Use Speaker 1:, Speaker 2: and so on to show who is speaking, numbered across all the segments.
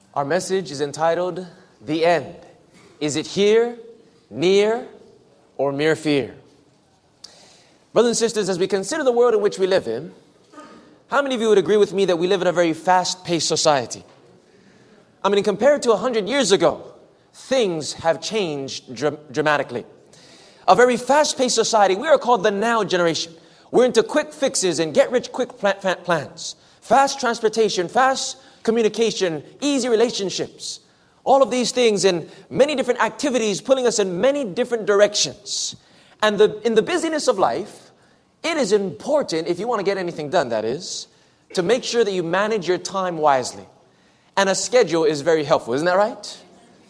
Speaker 1: Our message is entitled, The End. Is it here, near, or mere fear? Brothers and sisters, as we consider the world in which we live in, how many of you would agree with me that we live in a very fast-paced society? I mean, compared to 100 years ago, things have changed dramatically. A very fast-paced society. We are called the now generation. We're into quick fixes and get-rich-quick plans. Fast transportation, fast communication, easy relationships. All of these things and many different activities pulling us in many different directions. And in the busyness of life, it is important, if you want to get anything done, that is, to make sure that you manage your time wisely. And a schedule is very helpful, isn't that right?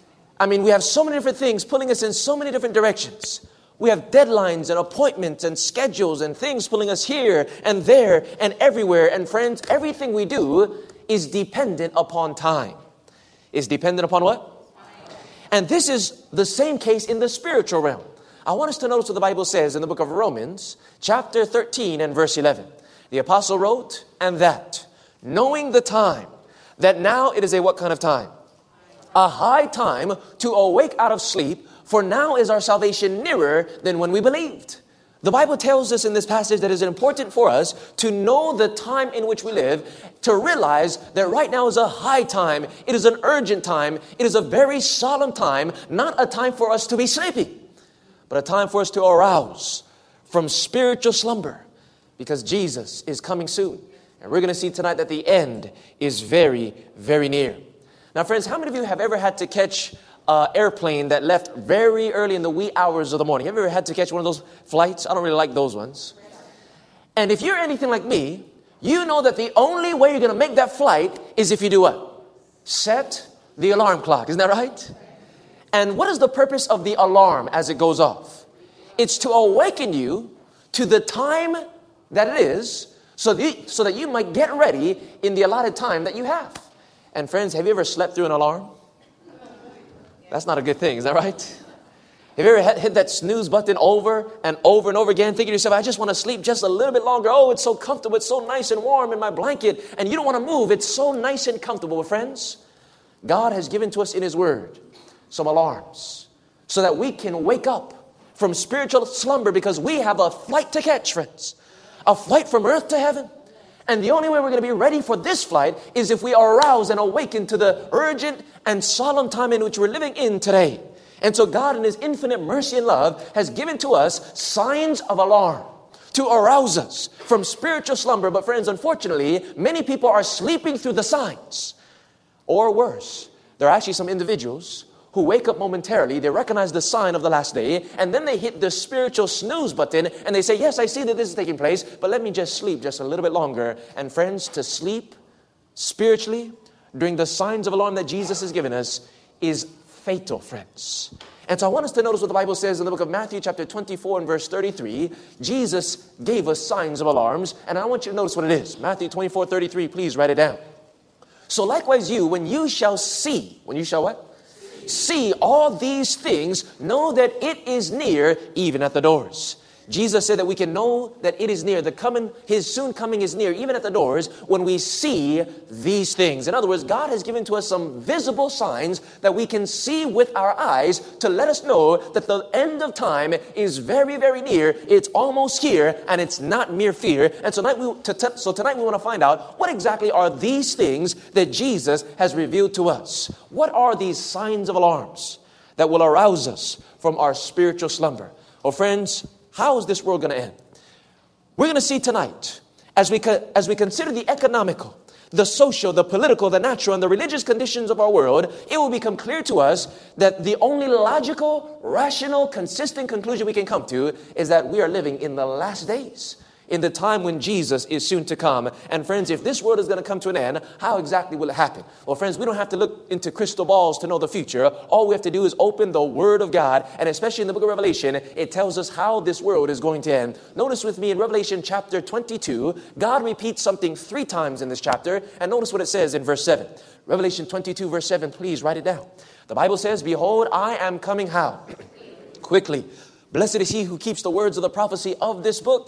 Speaker 1: I mean, we have so many different things pulling us in so many different directions. We have deadlines and appointments and schedules and things pulling us here and there and everywhere. And friends, everything we do is dependent upon time. Is dependent upon what? And this is the same case in the spiritual realm. I want us to notice what the Bible says in the book of Romans, chapter 13 and verse 11. The apostle wrote, and that, knowing the time, that now it is a what kind of time? A high time to awake out of sleep, for now is our salvation nearer than when we believed. The Bible tells us in this passage that it is important for us to know the time in which we live, to realize that right now is a high time. It is an urgent time. It is a very solemn time, not a time for us to be sleepy, but a time for us to arouse from spiritual slumber, because Jesus is coming soon. And we're going to see tonight that the end is very, very near. Now, friends, how many of you have ever had to catch an airplane that left very early in the wee hours of the morning? Have you ever had to catch one of those flights? I don't really like those ones. And if you're anything like me, you know that the only way you're going to make that flight is if you do what? Set the alarm clock. Isn't that right? And what is the purpose of the alarm as it goes off? It's to awaken you to the time that it is, so that you might get ready in the allotted time that you have. And friends, have you ever slept through an alarm? That's not a good thing, is that right? Have you ever hit that snooze button over and over and over again, thinking to yourself, I just want to sleep just a little bit longer. Oh, it's so comfortable. It's so nice and warm in my blanket. And you don't want to move. It's so nice and comfortable. But friends, God has given to us in His Word some alarms so that we can wake up from spiritual slumber, because we have a flight to catch, friends. A flight from earth to heaven. And the only way we're going to be ready for this flight is if we are aroused and awaken to the urgent and solemn time in which we're living in today. And so God, in His infinite mercy and love, has given to us signs of alarm to arouse us from spiritual slumber. But friends, unfortunately, many people are sleeping through the signs. Or worse, there are actually some individuals who wake up momentarily, they recognize the sign of the last day, and then they hit the spiritual snooze button, and they say, yes, I see that this is taking place, but let me just sleep just a little bit longer. And friends, to sleep spiritually during the signs of alarm that Jesus has given us is fatal, friends. And so I want us to notice what the Bible says in the book of Matthew chapter 24 and verse 33. Jesus gave us signs of alarms, and I want you to notice what it is. Matthew 24:33, please write it down. So likewise you, when you shall what? See all these things, know that it is near, even at the doors. Jesus said that we can know that it is near. His soon coming is near, even at the doors, when we see these things. In other words, God has given to us some visible signs that we can see with our eyes to let us know that the end of time is very, very near. It's almost here, and it's not mere fear. And so tonight we want to find out, what exactly are these things that Jesus has revealed to us? What are these signs of alarms that will arouse us from our spiritual slumber? Well, friends, how is this world going to end? We're going to see tonight, as we consider the economical, the social, the political, the natural, and the religious conditions of our world, it will become clear to us that the only logical, rational, consistent conclusion we can come to is that we are living in the last days, in the time when Jesus is soon to come. And friends, if this world is going to come to an end, how exactly will it happen? Well, friends, we don't have to look into crystal balls to know the future. All we have to do is open the Word of God, and especially in the book of Revelation, it tells us how this world is going to end. Notice with me in Revelation chapter 22, God repeats something 3 times in this chapter, and notice what it says in verse 7. Revelation 22, verse 7, please write it down. The Bible says, behold, I am coming how? Quickly. Blessed is he who keeps the words of the prophecy of this book.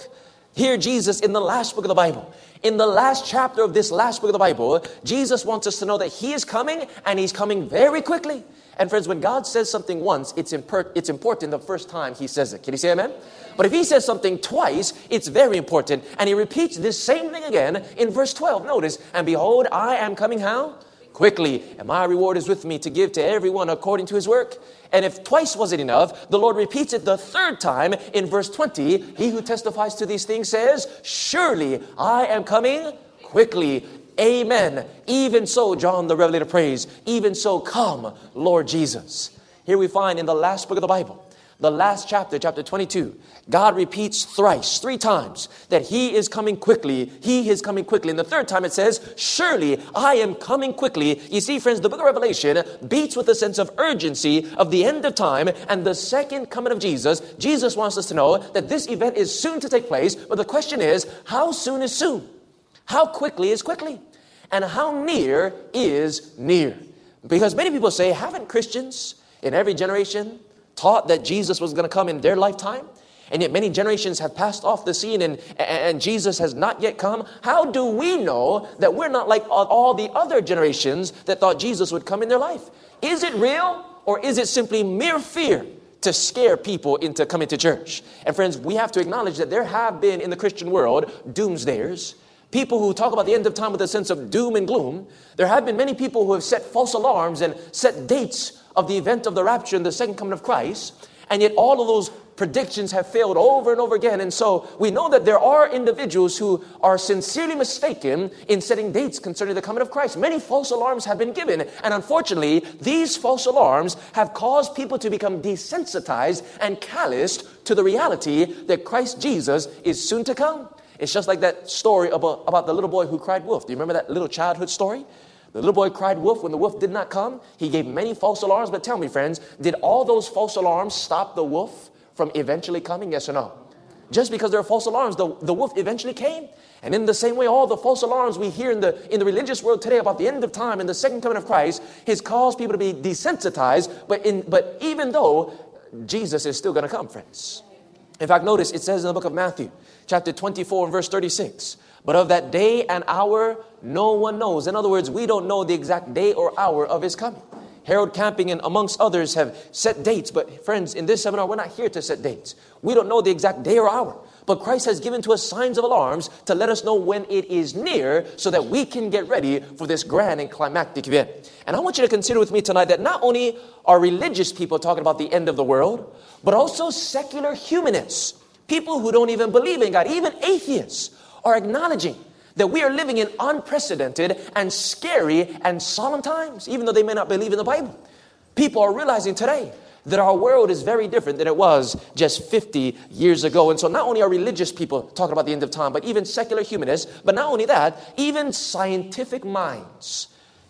Speaker 1: Here Jesus in the last book of the Bible, in the last chapter of this last book of the Bible, Jesus wants us to know that He is coming and He's coming very quickly. And friends, when God says something once, it's important the first time He says it. Can you say amen? But if He says something twice, it's very important. And He repeats this same thing again in verse 12. Notice, and behold, I am coming how? Quickly, and my reward is with me to give to everyone according to his work. And if twice wasn't enough, the Lord repeats it the third time in verse 20. He who testifies to these things says, surely I am coming quickly. Amen. Even so, John the Revelator prays, even so come, Lord Jesus. Here we find in the last book of the Bible, the last chapter, chapter 22, God repeats thrice, 3 times, that He is coming quickly. He is coming quickly. And the third time it says, surely I am coming quickly. You see, friends, the book of Revelation beats with a sense of urgency of the end of time and the second coming of Jesus. Jesus wants us to know that this event is soon to take place. But the question is, how soon is soon? How quickly is quickly? And how near is near? Because many people say, haven't Christians in every generation taught that Jesus was going to come in their lifetime? And yet many generations have passed off the scene and Jesus has not yet come. How do we know that we're not like all the other generations that thought Jesus would come in their life? Is it real or is it simply mere fear to scare people into coming to church? And friends, we have to acknowledge that there have been in the Christian world doomsdayers, people who talk about the end of time with a sense of doom and gloom. There have been many people who have set false alarms and set dates of the event of the rapture and the second coming of Christ. And yet all of those predictions have failed over and over again. And so we know that there are individuals who are sincerely mistaken in setting dates concerning the coming of Christ. Many false alarms have been given. And unfortunately, these false alarms have caused people to become desensitized and calloused to the reality that Christ Jesus is soon to come. It's just like that story about the little boy who cried wolf. Do you remember that little childhood story? The little boy cried wolf. When the wolf did not come, he gave many false alarms. But tell me, friends, did all those false alarms stop the wolf from eventually coming? Yes or no? Just because there are false alarms, the wolf eventually came. And in the same way, all the false alarms we hear in the religious world today about the end of time and the second coming of Christ has caused people to be desensitized. But even though Jesus is still going to come, friends. In fact, notice it says in the book of Matthew, chapter 24 and verse 36, but of that day and hour, no one knows. In other words, we don't know the exact day or hour of His coming. Harold Camping and amongst others have set dates. But friends, in this seminar, we're not here to set dates. We don't know the exact day or hour. But Christ has given to us signs of alarms to let us know when it is near so that we can get ready for this grand and climactic event. And I want you to consider with me tonight that not only are religious people talking about the end of the world, but also secular humanists, people who don't even believe in God, even atheists, are acknowledging that we are living in unprecedented and scary and solemn times, even though they may not believe in the Bible. People are realizing today that our world is very different than it was just 50 years ago. And so not only are religious people talking about the end of time, but even secular humanists, but not only that, even scientific minds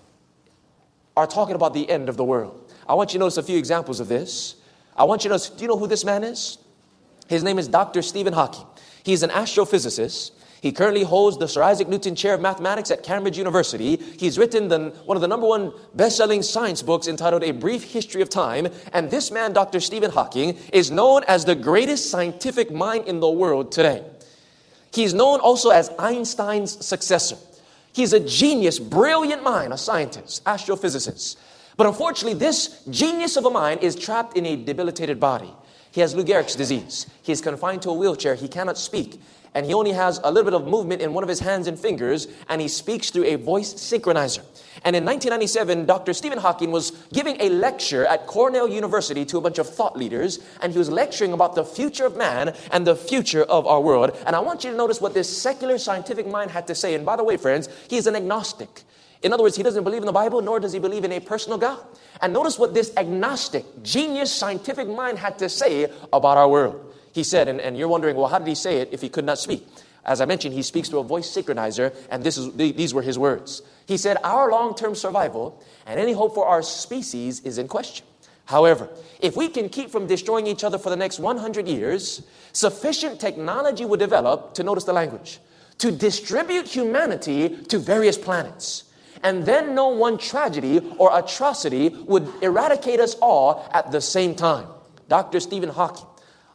Speaker 1: are talking about the end of the world. I want you to notice a few examples of this. I want you to notice, do you know who this man is? His name is Dr. Stephen Hawking. He's an astrophysicist. He currently holds the Sir Isaac Newton Chair of Mathematics at Cambridge University. He's written one of the #1 best-selling science books entitled A Brief History of Time. And this man, Dr. Stephen Hawking, is known as the greatest scientific mind in the world today. He's known also as Einstein's successor. He's a genius, brilliant mind, a scientist, astrophysicist. But unfortunately, this genius of a mind is trapped in a debilitated body. He has Lou Gehrig's disease. He's confined to a wheelchair. He cannot speak. And he only has a little bit of movement in one of his hands and fingers, and he speaks through a voice synchronizer. And in 1997, Dr. Stephen Hawking was giving a lecture at Cornell University to a bunch of thought leaders, and he was lecturing about the future of man and the future of our world. And I want you to notice what this secular scientific mind had to say. And by the way, friends, he's an agnostic. In other words, he doesn't believe in the Bible, nor does he believe in a personal God. And notice what this agnostic, genius, scientific mind had to say about our world. He said, and you're wondering, well, how did he say it if he could not speak? As I mentioned, he speaks through a voice synchronizer, and these were his words. He said, our long-term survival and any hope for our species is in question. However, if we can keep from destroying each other for the next 100 years, sufficient technology will develop, to notice the language, to distribute humanity to various planets. And then no one tragedy or atrocity would eradicate us all at the same time. Dr. Stephen Hawking,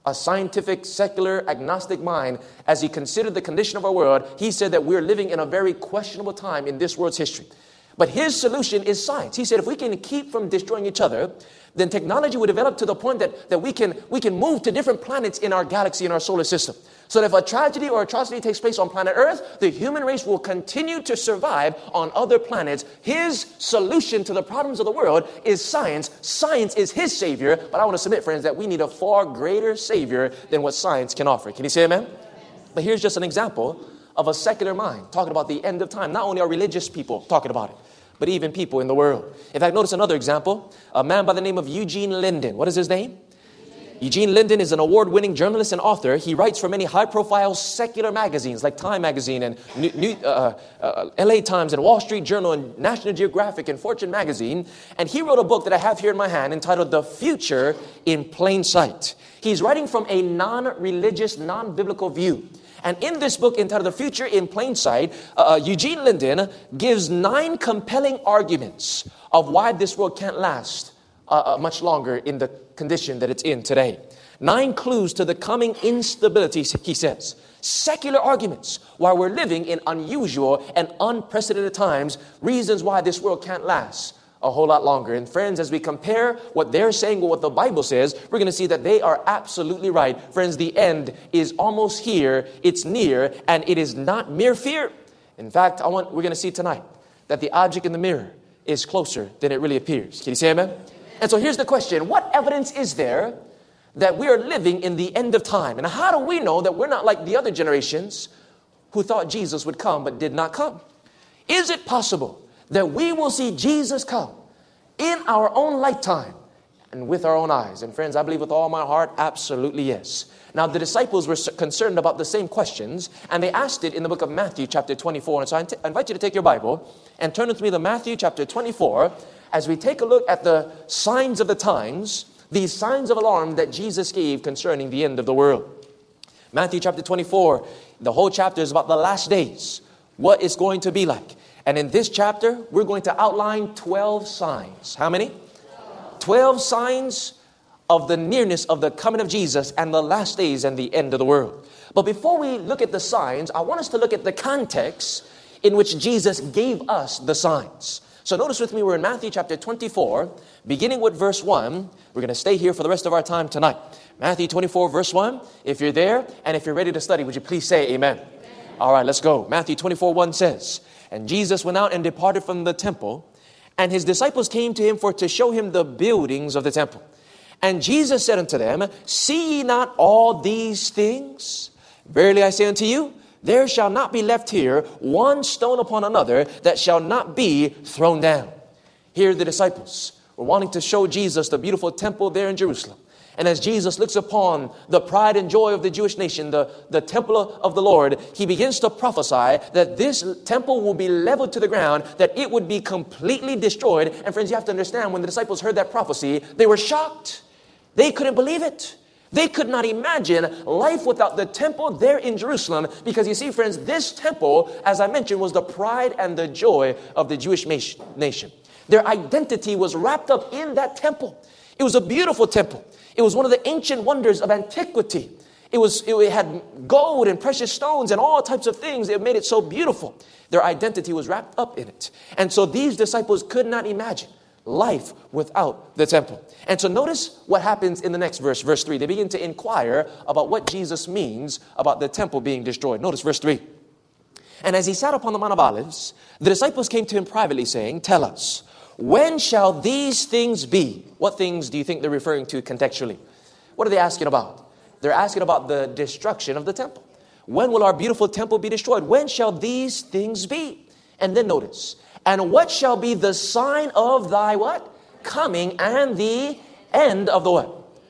Speaker 1: a scientific, secular, agnostic mind, as he considered the condition of our world, he said that we're living in a very questionable time in this world's history. But his solution is science. He said if we can keep from destroying each other, then technology will develop to the point that we can move to different planets in our galaxy, in our solar system. So that if a tragedy or atrocity takes place on planet Earth, the human race will continue to survive on other planets. His solution to the problems of the world is science. Science is his savior. But I want to submit, friends, that we need a far greater savior than what science can offer. Can you say amen? But here's just an example of a secular mind talking about the end of time. Not only are religious people talking about it, but even people in the world. In fact, notice another example. A man by the name of Eugene Linden. What is his name? Eugene Linden is an award-winning journalist and author. He writes for many high-profile secular magazines like Time Magazine and LA Times and Wall Street Journal and National Geographic and Fortune Magazine. And he wrote a book that I have here in my hand entitled The Future in Plain Sight. He's writing from a non-religious, non-biblical view. And in this book entitled The Future in Plain Sight, Eugene Linden gives 9 compelling arguments of why this world can't last much longer in the condition that it's in today. 9 clues to the coming instability, he says. Secular arguments why we're living in unusual and unprecedented times. Reasons why this world can't last a whole lot longer. And friends, as we compare what they're saying with what the Bible says, we're going to see that they are absolutely right. Friends, the end is almost here. It's near, and it is not mere fear. In fact, we're going to see tonight that the object in the mirror is closer than it really appears. Can you say amen? And so here's the question. What evidence is there that we are living in the end of time? And how do we know that we're not like the other generations who thought Jesus would come but did not come? Is it possible that we will see Jesus come in our own lifetime and with our own eyes? And friends, I believe with all my heart, absolutely yes. Now, the disciples were concerned about the same questions, and they asked it in the book of Matthew chapter 24. And so I invite you to take your Bible and turn with me to Matthew chapter 24 as we take a look at the signs of the times, these signs of alarm that Jesus gave concerning the end of the world. Matthew chapter 24, the whole chapter is about the last days, what it's going to be like. And in this chapter, we're going to outline 12 signs. How many? 12 signs of the nearness of the coming of Jesus and the last days and the end of the world. But before we look at the signs, I want us to look at the context in which Jesus gave us the signs. So notice with me, we're in Matthew chapter 24, beginning with verse 1. We're going to stay here for the rest of our time tonight. Matthew 24, verse 1. If you're there and if you're ready to study, would you please say amen? Amen. All right, let's go. Matthew 24, 1 says, "And Jesus went out and departed from the temple, and his disciples came to him to show him the buildings of the temple. And Jesus said unto them, See ye not all these things? Verily I say unto you, there shall not be left here one stone upon another that shall not be thrown down." Here the disciples were wanting to show Jesus the beautiful temple there in Jerusalem. And as Jesus looks upon the pride and joy of the Jewish nation, the temple of the Lord, he begins to prophesy that this temple will be leveled to the ground, that it would be completely destroyed. And friends, you have to understand, when the disciples heard that prophecy, they were shocked. They couldn't believe it. They could not imagine life without the temple there in Jerusalem. Because you see, friends, this temple, as I mentioned, was the pride and the joy of the Jewish nation. Their identity was wrapped up in that temple. It was a beautiful temple. It was one of the ancient wonders of antiquity. It had gold and precious stones and all types of things. It made it so beautiful. Their identity was wrapped up in it. And so these disciples could not imagine life without the temple. And so notice what happens in the next verse, verse 3. They begin to inquire about what Jesus means about the temple being destroyed. Notice verse 3. "And as he sat upon the Mount of Olives, the disciples came to him privately, saying, Tell us, when shall these things be?" What things do you think they're referring to contextually? What are they asking about? They're asking about the destruction of the temple. When will our beautiful temple be destroyed? When shall these things be? And then notice, "And what shall be the sign of thy" what? "Coming, and the end of the" what?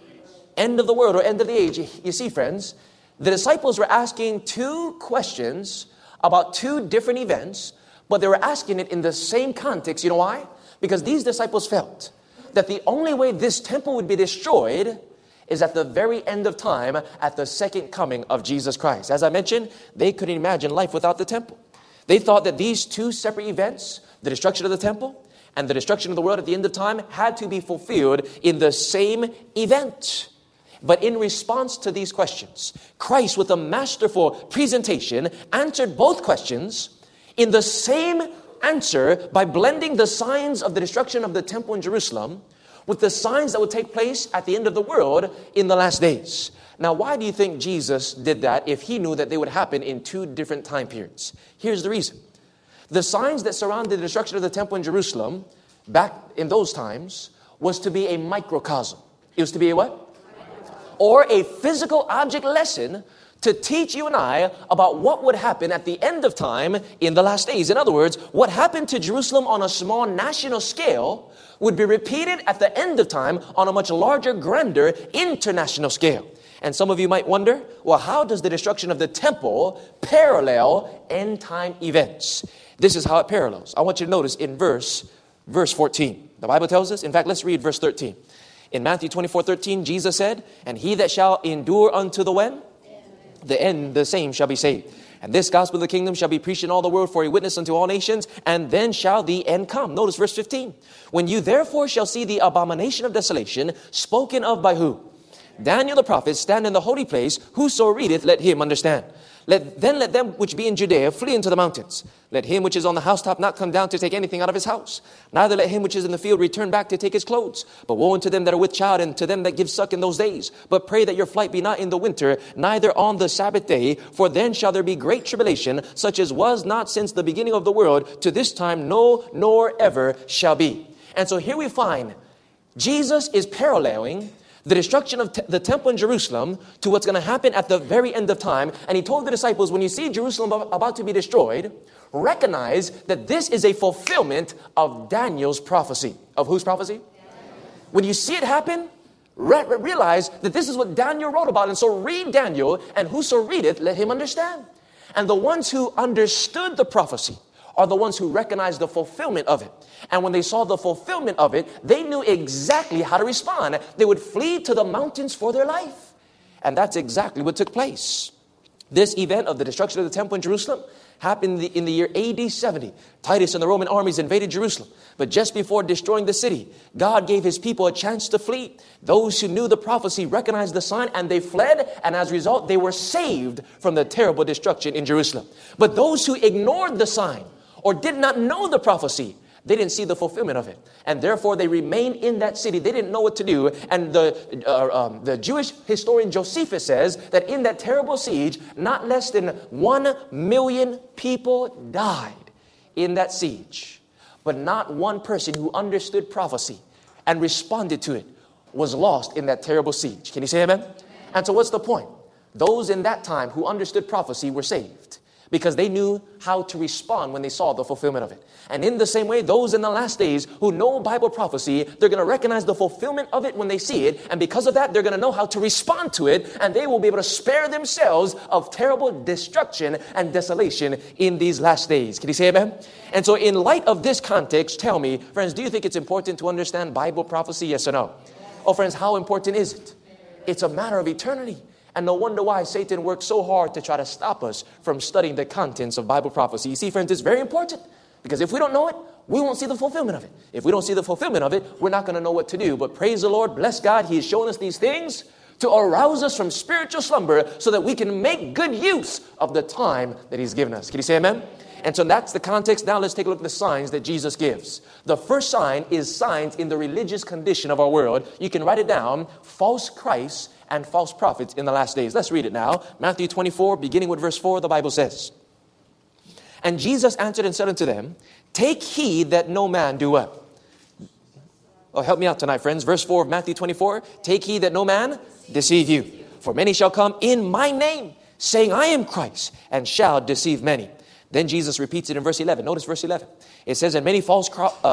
Speaker 1: "End of the world," or end of the age. You see, friends, the disciples were asking 2 questions about 2 different events, but they were asking it in the same context. You know why? Because these disciples felt that the only way this temple would be destroyed is at the very end of time, at the second coming of Jesus Christ. As I mentioned, they couldn't imagine life without the temple. They thought that these 2 separate events, the destruction of the temple and the destruction of the world at the end of time, had to be fulfilled in the same event. But in response to these questions, Christ, with a masterful presentation, answered both questions in the same answer by blending the signs of the destruction of the temple in Jerusalem with the signs that would take place at the end of the world in the last days. Now, why do you think Jesus did that if he knew that they would happen in two different time periods? Here's the reason. The signs that surrounded the destruction of the temple in Jerusalem back in those times was to be a microcosm. It was to be a what? Or a physical object lesson to teach you and I about what would happen at the end of time in the last days. In other words, what happened to Jerusalem on a small national scale would be repeated at the end of time on a much larger, grander international scale. And some of you might wonder, well, how does the destruction of the temple parallel end time events? This is how it parallels. I want you to notice in verse 14. The Bible tells us, in fact, let's read verse 13. In Matthew 24:13, Jesus said, "And he that shall endure unto the when? The end, the same shall be saved. And this gospel of the kingdom shall be preached in all the world for a witness unto all nations, and then shall the end come." Notice verse 15. "When you therefore shall see the abomination of desolation spoken of by who? Daniel the prophet stand in the holy place. Whoso readeth, let him understand. Let them which be in Judea flee into the mountains. Let him which is on the housetop not come down to take anything out of his house. Neither let him which is in the field return back to take his clothes. But woe unto them that are with child, and to them that give suck in those days. But pray that your flight be not in the winter, neither on the Sabbath day. For then shall there be great tribulation, such as was not since the beginning of the world, to this time, no, nor ever shall be." And so here we find Jesus is paralleling the destruction of the temple in Jerusalem to what's going to happen at the very end of time. And he told the disciples, when you see Jerusalem about to be destroyed, recognize that this is a fulfillment of Daniel's prophecy. Of whose prophecy? When you see it happen, realize that this is what Daniel wrote about. And so read Daniel, and whoso readeth, let him understand. And the ones who understood the prophecy are the ones who recognized the fulfillment of it. And when they saw the fulfillment of it, they knew exactly how to respond. They would flee to the mountains for their life. And that's exactly what took place. This event of the destruction of the temple in Jerusalem happened in the year AD 70. Titus and the Roman armies invaded Jerusalem. But just before destroying the city, God gave his people a chance to flee. Those who knew the prophecy recognized the sign, and they fled. And as a result, they were saved from the terrible destruction in Jerusalem. But those who ignored the sign or did not know the prophecy, they didn't see the fulfillment of it. And therefore, they remained in that city. They didn't know what to do. And the Jewish historian Josephus says that in that terrible siege, not less than 1 million people died in that siege. But not one person who understood prophecy and responded to it was lost in that terrible siege. Can you say amen? And so what's the point? Those in that time who understood prophecy were saved, because they knew how to respond when they saw the fulfillment of it. And in the same way, those in the last days who know Bible prophecy, they're going to recognize the fulfillment of it when they see it. And because of that, they're going to know how to respond to it. And they will be able to spare themselves of terrible destruction and desolation in these last days. Can you say amen? And so in light of this context, tell me, friends, do you think it's important to understand Bible prophecy? Yes or no? Oh, friends, how important is it? It's a matter of eternity. And no wonder why Satan works so hard to try to stop us from studying the contents of Bible prophecy. You see, friends, it's very important, because if we don't know it, we won't see the fulfillment of it. If we don't see the fulfillment of it, we're not going to know what to do. But praise the Lord, bless God, He has shown us these things to arouse us from spiritual slumber so that we can make good use of the time that He's given us. Can you say amen? And so that's the context. Now let's take a look at the signs that Jesus gives. The first sign is signs in the religious condition of our world. You can write it down: false Christs and false prophets in the last days. Let's read it now. Matthew 24, beginning with verse 4, the Bible says, "And Jesus answered and said unto them, Take heed that no man do what?" Oh, help me out tonight, friends. Verse 4 of Matthew 24, "Take heed that no man deceive you. For many shall come in my name, saying, I am Christ, and shall deceive many." Then Jesus repeats it in verse 11. Notice verse 11. It says, and many false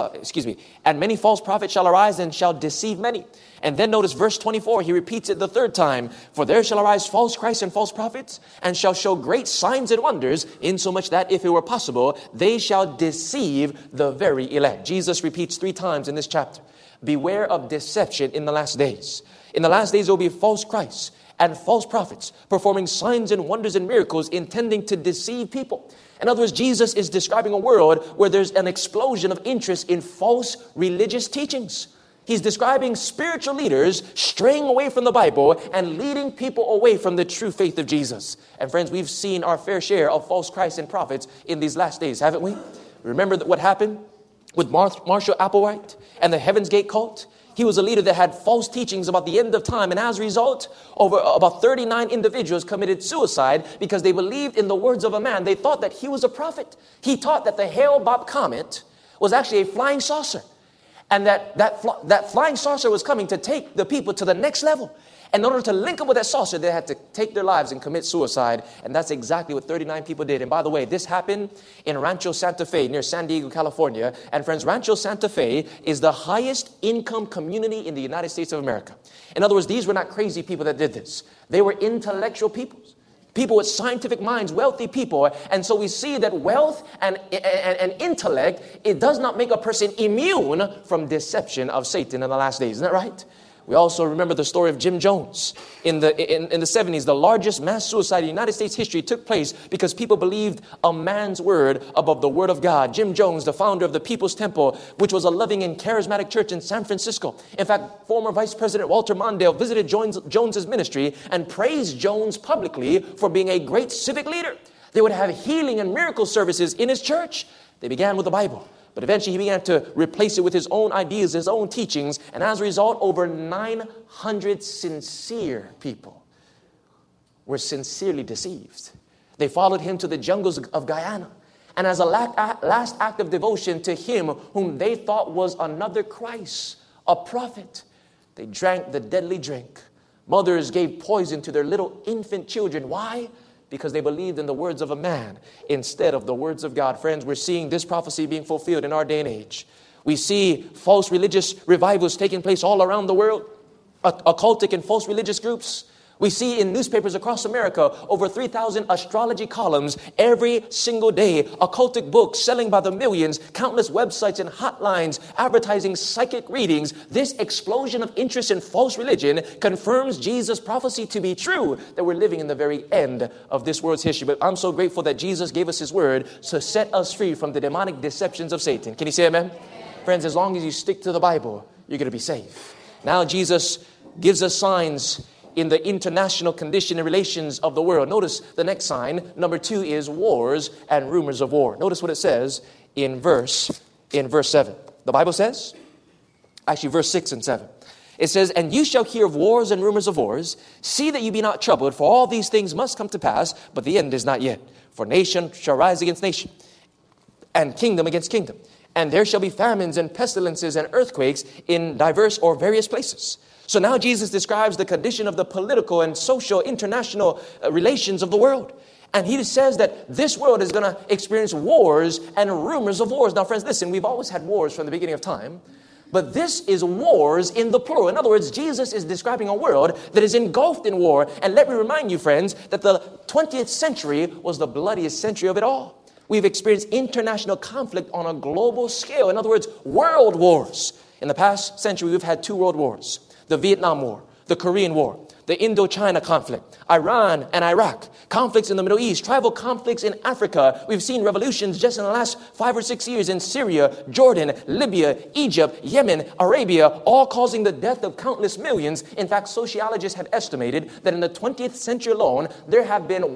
Speaker 1: prophets shall arise and shall deceive many. And then notice verse 24. He repeats it the third time. "For there shall arise false Christs and false prophets, and shall show great signs and wonders, insomuch that, if it were possible, they shall deceive the very elect." Jesus repeats 3 times in this chapter. Beware of deception in the last days. In the last days, there will be false Christs and false prophets performing signs and wonders and miracles, intending to deceive people. In other words, Jesus is describing a world where there's an explosion of interest in false religious teachings. He's describing spiritual leaders straying away from the Bible and leading people away from the true faith of Jesus. And friends, we've seen our fair share of false Christs and prophets in these last days, haven't we? Remember what happened with Marshall Applewhite and the Heaven's Gate cult? He was a leader that had false teachings about the end of time. And as a result, over about 39 individuals committed suicide because they believed in the words of a man. They thought that he was a prophet. He taught that the Hale-Bopp comet was actually a flying saucer. And that flying saucer was coming to take the people to the next level. And in order to link up with that saucer, they had to take their lives and commit suicide. And that's exactly what 39 people did. And by the way, this happened in Rancho Santa Fe near San Diego, California. And friends, Rancho Santa Fe is the highest income community in the United States of America. In other words, these were not crazy people that did this. They were intellectual people. People with scientific minds, wealthy people. And so we see that wealth and intellect, it does not make a person immune from deception of Satan in the last days. Isn't that right? We also remember the story of Jim Jones. In the 70s, the largest mass suicide in United States history took place because people believed a man's word above the word of God. Jim Jones, the founder of the People's Temple, which was a loving and charismatic church in San Francisco. In fact, former Vice President Walter Mondale visited Jones's ministry and praised Jones publicly for being a great civic leader. They would have healing and miracle services in his church. They began with the Bible. But eventually he began to replace it with his own ideas, his own teachings. And as a result, over 900 sincere people were sincerely deceived. They followed him to the jungles of Guyana. And as a last act of devotion to him whom they thought was another Christ, a prophet, they drank the deadly drink. Mothers gave poison to their little infant children. Why? Because they believed in the words of a man instead of the words of God. Friends, we're seeing this prophecy being fulfilled in our day and age. We see false religious revivals taking place all around the world, occultic and false religious groups. We see in newspapers across America over 3,000 astrology columns every single day, occultic books selling by the millions, countless websites and hotlines advertising psychic readings. This explosion of interest in false religion confirms Jesus' prophecy to be true, that we're living in the very end of this world's history. But I'm so grateful that Jesus gave us his word to set us free from the demonic deceptions of Satan. Can you say amen? Friends, as long as you stick to the Bible, you're going to be safe. Now Jesus gives us signs in the international condition and relations of the world. Notice the next sign, number 2, is wars and rumors of war. Notice what it says in verse 7. The Bible says, actually verse 6 and 7. It says, "And you shall hear of wars and rumors of wars. See that you be not troubled, for all these things must come to pass, but the end is not yet. For nation shall rise against nation, and kingdom against kingdom. And there shall be famines and pestilences and earthquakes in diverse or various places." So now Jesus describes the condition of the political and social international relations of the world. And he says that this world is going to experience wars and rumors of wars. Now, friends, listen, we've always had wars from the beginning of time. But this is wars in the plural. In other words, Jesus is describing a world that is engulfed in war. And let me remind you, friends, that the 20th century was the bloodiest century of it all. We've experienced international conflict on a global scale. In other words, world wars. In the past century, we've had 2 world wars. The Vietnam War, the Korean War, the Indochina conflict, Iran and Iraq, conflicts in the Middle East, tribal conflicts in Africa. We've seen revolutions just in the last 5 or 6 years in Syria, Jordan, Libya, Egypt, Yemen, Arabia, all causing the death of countless millions. In fact, sociologists have estimated that in the 20th century alone, there have been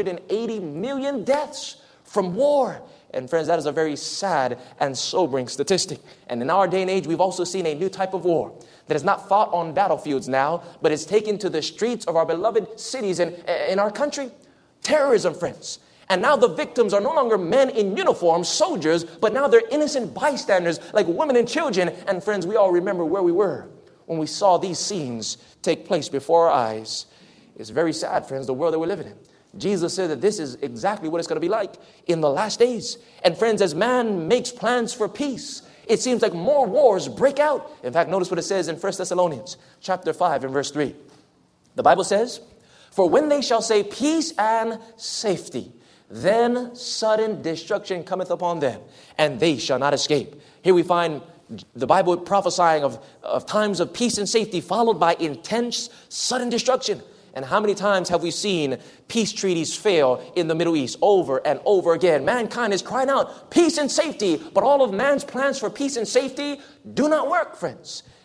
Speaker 1: 180 million deaths from war. And friends, that is a very sad and sobering statistic. And in our day and age, we've also seen a new type of war that is not fought on battlefields now, but is taken to the streets of our beloved cities and in our country. Terrorism, friends. And now the victims are no longer men in uniform, soldiers, but now they're innocent bystanders like women and children. And friends, we all remember where we were when we saw these scenes take place before our eyes. It's very sad, friends, the world that we're living in. Jesus said that this is exactly what it's going to be like in the last days. And friends, as man makes plans for peace, it seems like more wars break out. In fact, notice what it says in 1 Thessalonians chapter 5 and verse 3. The Bible says, "For when they shall say peace and safety, then sudden destruction cometh upon them, and they shall not escape." Here we find the Bible prophesying of times of peace and safety followed by intense, sudden destruction. And how many times have we seen peace treaties fail in the Middle East over and over again? Mankind is crying out peace and safety, but all of man's plans for peace and safety do not work, friends.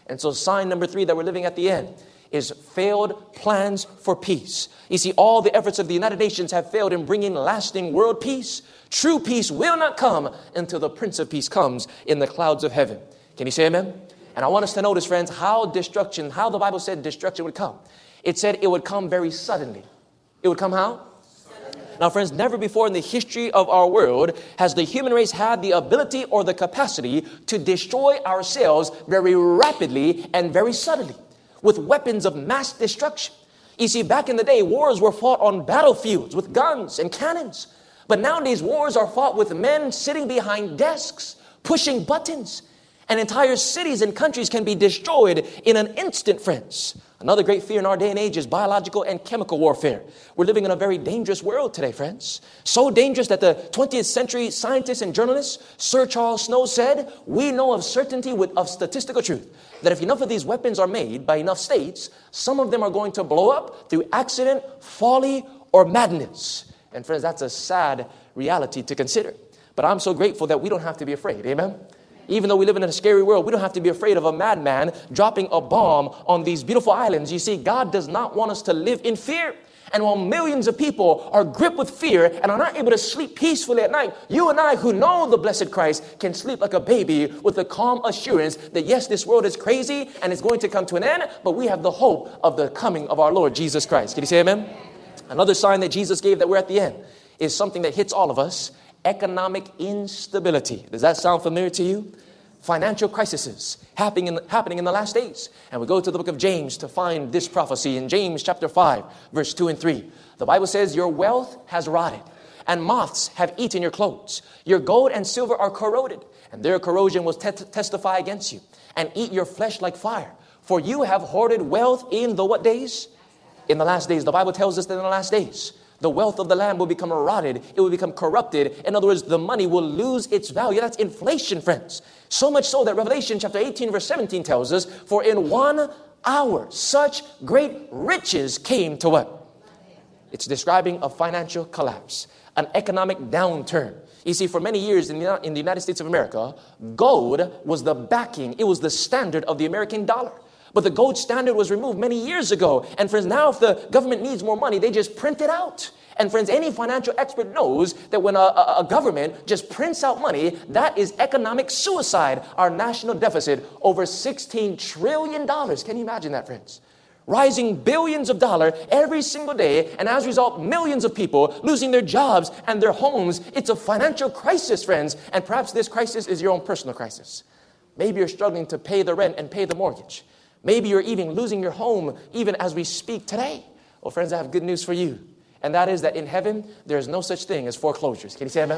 Speaker 1: And so sign number 3 that we're living at the end is failed plans for peace. You see, all the efforts of the United Nations have failed in bringing lasting world peace. True peace will not come until the Prince of Peace comes in the clouds of heaven. Can you say amen? And I want us to notice, friends, how the Bible said destruction would come. It said it would come very suddenly. It would come how? Now, friends, never before in the history of our world has the human race had the ability or the capacity to destroy ourselves very rapidly and very suddenly with weapons of mass destruction. You see, back in the day, wars were fought on battlefields with guns and cannons. But nowadays, wars are fought with men sitting behind desks, pushing buttons. And entire cities and countries can be destroyed in an instant, friends. Another great fear in our day and age is biological and chemical warfare. We're living in a very dangerous world today, friends. So dangerous that the 20th century scientist and journalist Sir Charles Snow said, we know of certainty of statistical truth that if enough of these weapons are made by enough states, some of them are going to blow up through accident, folly, or madness. And friends, that's a sad reality to consider. But I'm so grateful that we don't have to be afraid. Amen? Even though we live in a scary world, we don't have to be afraid of a madman dropping a bomb on these beautiful islands. You see, God does not want us to live in fear. And while millions of people are gripped with fear and are not able to sleep peacefully at night, you and I who know the blessed Christ can sleep like a baby with the calm assurance that yes, this world is crazy and it's going to come to an end, but we have the hope of the coming of our Lord Jesus Christ. Can you say amen? Another sign that Jesus gave that we're at the end is something that hits all of us. Economic instability. Does that sound familiar to you? Financial crises happening in the last days. And we go to the book of James to find this prophecy in James chapter 5, verse 2 and 3. The Bible says, your wealth has rotted, and moths have eaten your clothes. Your gold and silver are corroded, and their corrosion will testify against you, and eat your flesh like fire. For you have hoarded wealth in the what days? In the last days. The Bible tells us that in the last days, the wealth of the land will become rotted. It will become corrupted. In other words, the money will lose its value. That's inflation, friends. So much so that Revelation chapter 18, verse 17 tells us, for in 1 hour, such great riches came to what? It's describing a financial collapse, an economic downturn. You see, for many years in the United States of America, gold was the backing. It was the standard of the American dollar. But the gold standard was removed many years ago. And friends, now if the government needs more money, they just print it out. And friends, any financial expert knows that when a government just prints out money, that is economic suicide. Our national deficit, over $16 trillion. Can you imagine that, friends? Rising billions of dollars every single day. And as a result, millions of people losing their jobs and their homes. It's a financial crisis, friends. And perhaps this crisis is your own personal crisis. Maybe you're struggling to pay the rent and pay the mortgage. Maybe you're even losing your home even as we speak today. Well, friends, I have good news for you. And that is that in heaven, there is no such thing as foreclosures. Can you say amen?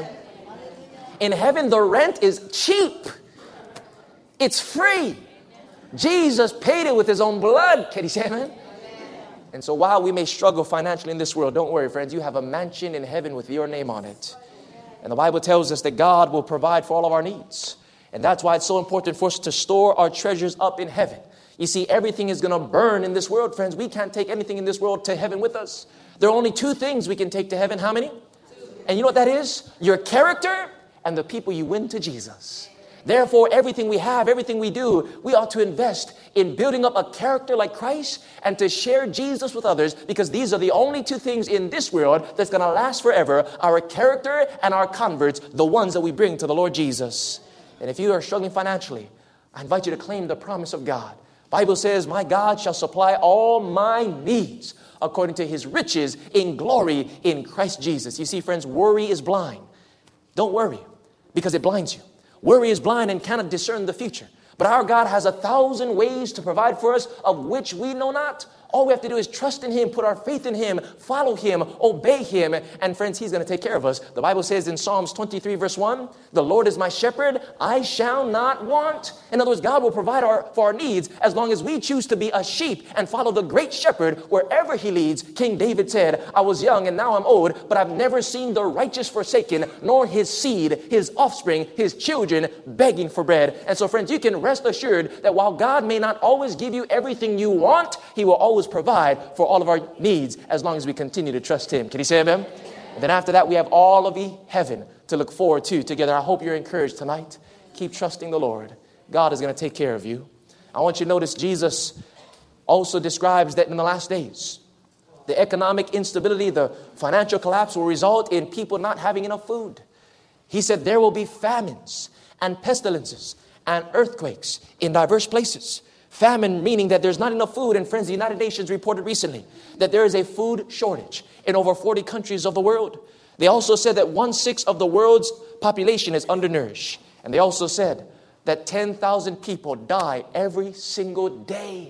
Speaker 1: In heaven, the rent is cheap. It's free. Jesus paid it with his own blood. Can you say amen? And so while we may struggle financially in this world, don't worry, friends. You have a mansion in heaven with your name on it. And the Bible tells us that God will provide for all of our needs. And that's why it's so important for us to store our treasures up in heaven. You see, everything is going to burn in this world, friends. We can't take anything in this world to heaven with us. There are only 2 things we can take to heaven. How many? 2. And you know what that is? Your character and the people you win to Jesus. Therefore, everything we have, everything we do, we ought to invest in building up a character like Christ and to share Jesus with others, because these are the only 2 things in this world that's going to last forever. Our character and our converts, the ones that we bring to the Lord Jesus. And if you are struggling financially, I invite you to claim the promise of God. Bible says, my God shall supply all my needs according to his riches in glory in Christ Jesus. You see, friends, worry is blind. Don't worry, because it blinds you. Worry is blind and cannot discern the future. But our God has 1,000 ways to provide for us, of which we know not. All we have to do is trust in him, put our faith in him, follow him, obey him. And friends, he's going to take care of us. The Bible says in Psalms 23 verse 1, the Lord is my shepherd, I shall not want. In other words, God will provide for our needs as long as we choose to be a sheep and follow the great shepherd wherever he leads. King David said, I was young and now I'm old, but I've never seen the righteous forsaken, nor his seed, his offspring, his children begging for bread. And so friends, you can rest assured that while God may not always give you everything you want, he will always provide for all of our needs as long as we continue to trust him. Can you say amen? And then after that, we have all of the heaven to look forward to together. I hope you're encouraged tonight. Keep trusting the Lord. God is going to take care of you. I want you to notice Jesus also describes that in the last days, the economic instability, the financial collapse will result in people not having enough food. He said there will be famines and pestilences and earthquakes in diverse places. Famine meaning that there's not enough food. And friends, the United Nations reported recently that there is a food shortage in over 40 countries of the world. They also said that 1/6 of the world's population is undernourished. And they also said that 10,000 people die every single day.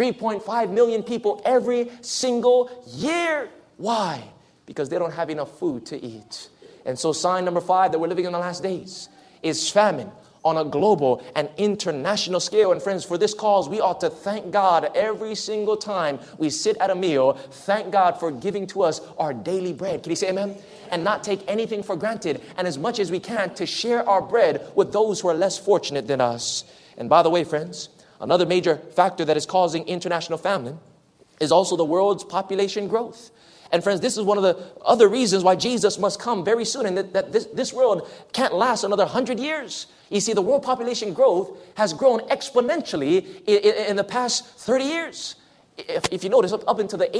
Speaker 1: 3.5 million people every single year. Why? Because they don't have enough food to eat. And so sign number 5 that we're living in the last days is famine on a global and international scale. And friends, for this cause, we ought to thank God every single time we sit at a meal. Thank God for giving to us our daily bread. Can you say amen? And not take anything for granted. And as much as we can to share our bread with those who are less fortunate than us. And by the way, friends, another major factor that is causing international famine is also the world's population growth. And friends, this is one of the other reasons why Jesus must come very soon, and that this world can't last another 100 years. You see, the world population growth has grown exponentially in the past 30 years. If you notice, up into the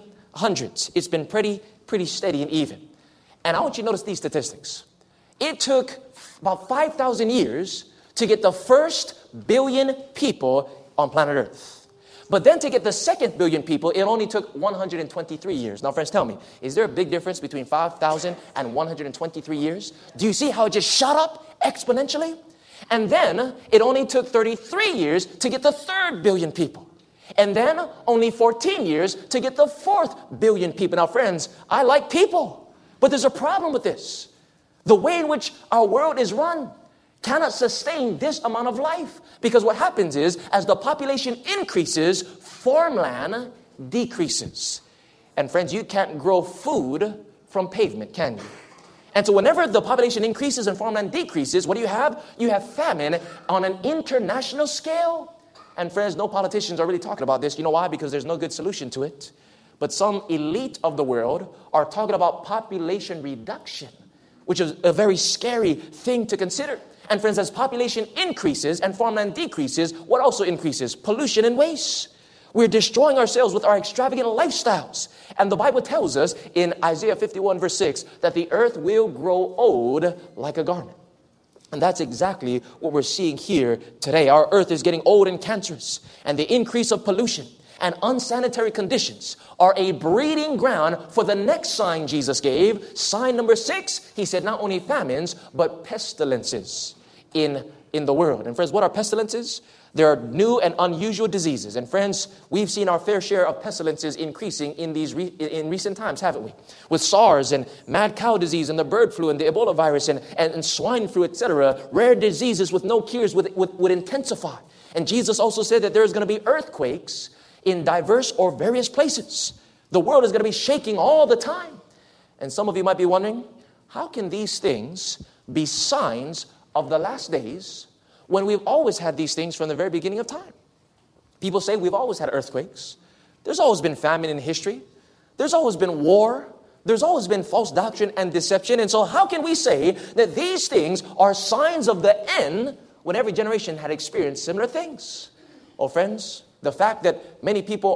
Speaker 1: 1800s, it's been pretty steady and even. And I want you to notice these statistics. It took about 5,000 years to get the first billion people on planet Earth. But then to get the second billion people, it only took 123 years. Now, friends, tell me, is there a big difference between 5,000 and 123 years? Do you see how it just shot up exponentially? And then it only took 33 years to get the third billion people. And then only 14 years to get the fourth billion people. Now, friends, I like people, but there's a problem with this. The way in which our world is run cannot sustain this amount of life. Because what happens is, as the population increases, farmland decreases. And friends, you can't grow food from pavement, can you? And so whenever the population increases and farmland decreases, what do you have? You have famine on an international scale. And friends, no politicians are really talking about this. You know why? Because there's no good solution to it. But some elite of the world are talking about population reduction, which is a very scary thing to consider. And friends, as population increases and farmland decreases, what also increases? Pollution and waste. We're destroying ourselves with our extravagant lifestyles. And the Bible tells us in Isaiah 51 verse 6 that the earth will grow old like a garment. And that's exactly what we're seeing here today. Our earth is getting old and cancerous. And the increase of pollution and unsanitary conditions are a breeding ground for the next sign Jesus gave. Sign number 6, he said not only famines, but pestilences in the world. And friends, what are pestilences? There are new and unusual diseases. And friends, we've seen our fair share of pestilences increasing in recent times, haven't we? With SARS and mad cow disease and the bird flu and the Ebola virus and swine flu, etc. Rare diseases with no cures would intensify. And Jesus also said that there's going to be earthquakes in diverse or various places. The world is going to be shaking all the time. And some of you might be wondering, how can these things be signs of the last days when we've always had these things from the very beginning of time? People say we've always had earthquakes. There's always been famine in history. There's always been war. There's always been false doctrine and deception. And so how can we say that these things are signs of the end when every generation had experienced similar things? Well, friends, the fact that many people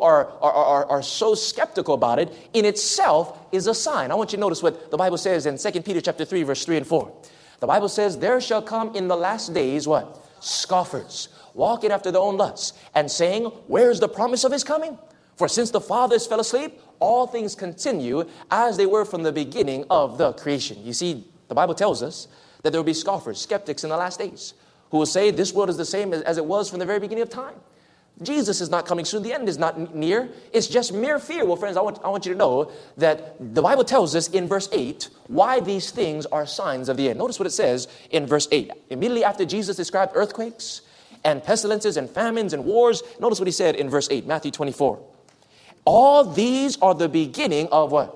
Speaker 1: are so skeptical about it in itself is a sign. I want you to notice what the Bible says in 2 Peter chapter 3, verse 3 and 4. The Bible says, there shall come in the last days, what? Scoffers, walking after their own lusts, and saying, where is the promise of his coming? For since the fathers fell asleep, all things continue as they were from the beginning of the creation. You see, the Bible tells us that there will be scoffers, skeptics in the last days, who will say this world is the same as it was from the very beginning of time. Jesus is not coming soon. The end is not near. It's just mere fear. Well, friends, I want you to know that the Bible tells us in verse 8 why these things are signs of the end. Notice what it says in verse 8. Immediately after Jesus described earthquakes and pestilences and famines and wars, notice what he said in verse 8, Matthew 24. All these are the beginning of what?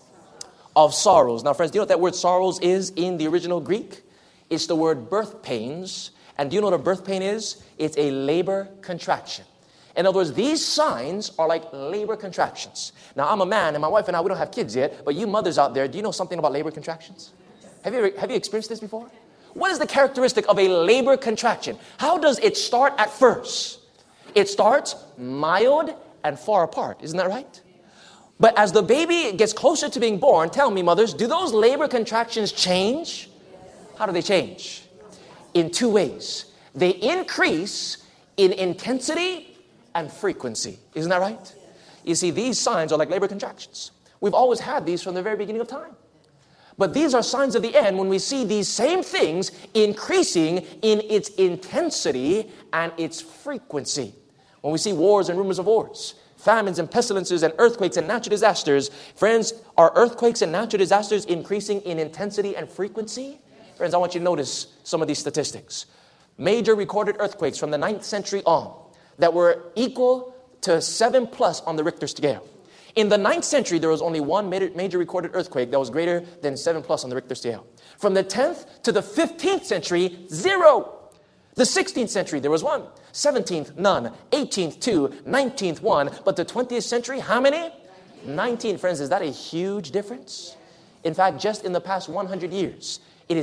Speaker 1: Of sorrows. Now, friends, do you know what that word sorrows is in the original Greek? It's the word birth pains. And do you know what a birth pain is? It's a labor contraction. In other words, these signs are like labor contractions. Now, I'm a man, and my wife and I, we don't have kids yet, but you mothers out there, do you know something about labor contractions? Have you experienced this before? What is the characteristic of a labor contraction? How does it start at first? It starts mild and far apart. Isn't that right? But as the baby gets closer to being born, tell me, mothers, do those labor contractions change? How do they change? In two ways. They increase in intensity and frequency. Isn't that right? You see, these signs are like labor contractions. We've always had these from the very beginning of time. But these are signs of the end when we see these same things increasing in its intensity and its frequency. When we see wars and rumors of wars, famines and pestilences and earthquakes and natural disasters, friends, are earthquakes and natural disasters increasing in intensity and frequency? Friends, I want you to notice some of these statistics. Major recorded earthquakes from the 9th century on that were equal to 7 plus on the Richter scale. In the 9th century, there was only one major recorded earthquake that was greater than 7 plus on the Richter scale. From the 10th to the 15th century, 0. The 16th century, there was one. 17th, none. 18th, 2. 19th, 1. But the 20th century, how many? 19. Friends, is that a huge difference? In fact, just in the past 100 years,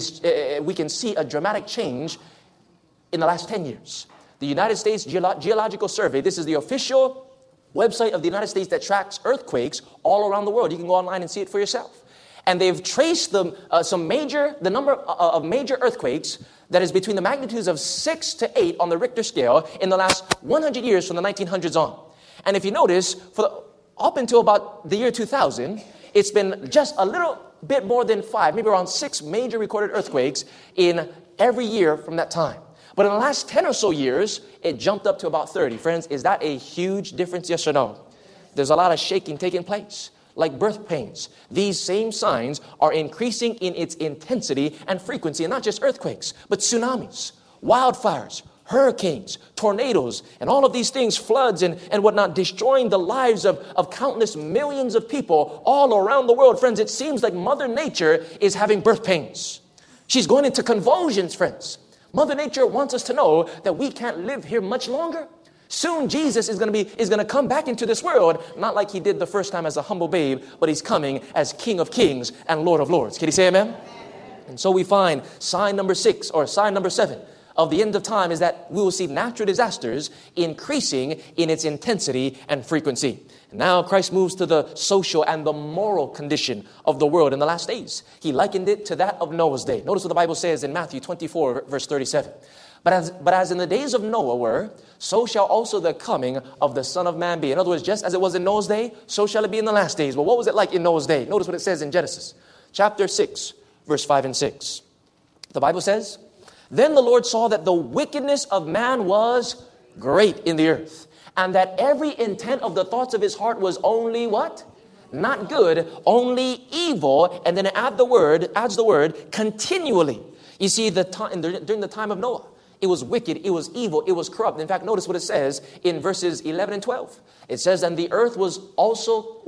Speaker 1: we can see a dramatic change in the last 10 years. The United States Geological Survey, this is the official website of the United States that tracks earthquakes all around the world. You can go online and see it for yourself. And they've traced the number of major earthquakes that is between the magnitudes of 6 to 8 on the Richter scale in the last 100 years from the 1900s on. And if you notice, up until about the year 2000, it's been just a little bit more than 5, maybe around 6 major recorded earthquakes in every year from that time. But in the last 10 or so years, it jumped up to about 30. Friends, is that a huge difference, yes or no? There's a lot of shaking taking place, like birth pains. These same signs are increasing in its intensity and frequency, and not just earthquakes, but tsunamis, wildfires, hurricanes, tornadoes, and all of these things, floods and whatnot, destroying the lives of countless millions of people all around the world. Friends, it seems like Mother Nature is having birth pains. She's going into convulsions, friends. Mother Nature wants us to know that we can't live here much longer. Soon Jesus is going to come back into this world, not like he did the first time as a humble babe, but he's coming as King of Kings and Lord of Lords. Can you say amen? And so we find sign number 6 or sign number 7 of the end of time is that we will see natural disasters increasing in its intensity and frequency. And now Christ moves to the social and the moral condition of the world in the last days. He likened it to that of Noah's day. Notice what the Bible says in Matthew 24, verse 37. But as in the days of Noah were, so shall also the coming of the Son of Man be. In other words, just as it was in Noah's day, so shall it be in the last days. But what was it like in Noah's day? Notice what it says in Genesis chapter 6, verse 5 and 6. The Bible says, then the Lord saw that the wickedness of man was great in the earth, and that every intent of the thoughts of his heart was only what? Not good, only evil. And then it adds the word continually. You see, during the time of Noah, it was wicked, it was evil, it was corrupt. In fact, notice what it says in verses 11 and 12. It says, and the earth also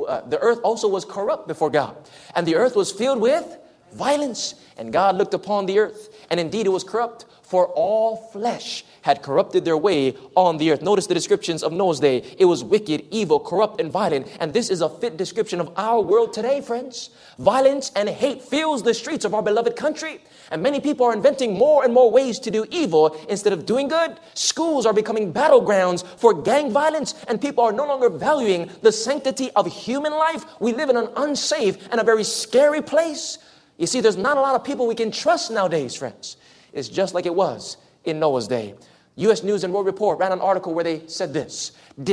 Speaker 1: was corrupt before God, and the earth was filled with violence. And God looked upon the earth, and indeed it was corrupt, for all flesh had corrupted their way on the earth. Notice the descriptions of Noah's day. It was wicked, evil, corrupt, and violent. And this is a fit description of our world today, friends. Violence and hate fills the streets of our beloved country. And many people are inventing more and more ways to do evil instead of doing good. Schools are becoming battlegrounds for gang violence, and people are no longer valuing the sanctity of human life. We live in an unsafe and a very scary place. You see, there's not a lot of people we can trust nowadays, friends. It's just like it was in Noah's day. U.S. News and World Report ran an article where they said this.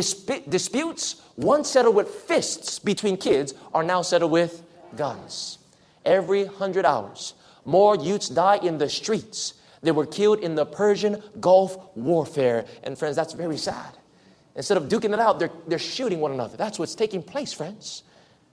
Speaker 1: Disputes once settled with fists between kids are now settled with guns. Every 100 hours, more youths die in the streets. They were killed in the Persian Gulf warfare. And friends, that's very sad. Instead of duking it out, they're shooting one another. That's what's taking place, friends.